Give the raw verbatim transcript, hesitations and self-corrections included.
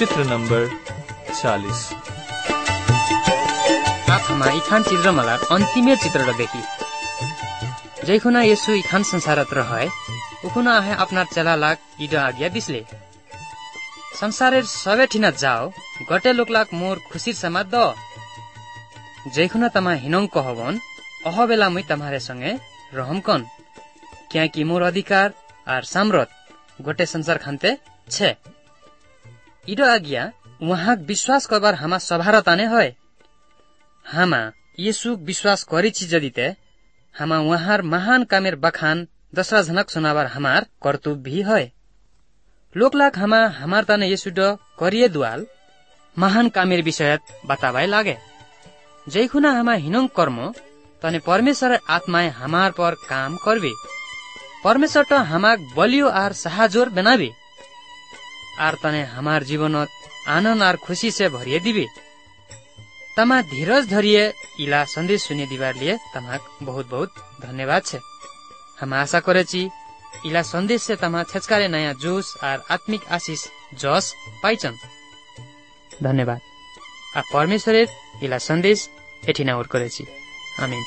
चित्र नंबर चालीस। आप हमा इखान चित्र मला अंतिम चित्र देखी जैखुना येसु इखान संसारत रहे उखुना आहे अपना चला लाग इड आज्ञा दिसले संसारेर सबे ठिना जाओ गटे लोक लाग मोर खुशीर समाद द जैखुना तमा हिनंग कहबन अह बेला मुई तमारे संगे रहम कन क्या कि मोर अधिकार आर साम्रत गोटे संसार खानते छे इड आज्ञा वहाँ विश्वास करबार हामा सभारताने है हामा येसु विश्वास करिछि जदिते हामा वहार महान कामेर बखान दसरा जनक सुनाबार हमार कर्तव्य भी है लोकलाग हामा हमार ताने येसु ड करिए दुआल महान कामेर विषय बताबाय लागे जैखुना हामा हिनंग कर्म तने परमेश्वर आत्माए हमार पर काम करबे परमेश्वर तो हमाक बलियो आर सहाजोर बनाबे आर तने हमार जीवनत आनंद आर खुशी से भरिए दिबे तमा धीरज धरिए इला संदेश सुने दिवार लिए तमाक बहुत बहुत धन्यवाद छे। हम आशा करे छी इला संदेश से तमा छेचकारे नया जोश आर आत्मिक आशीष जस पाइचन। धन्यवाद। आ परमेश्वरेर इला संदेश एठिना ओर करे छी। आमीन।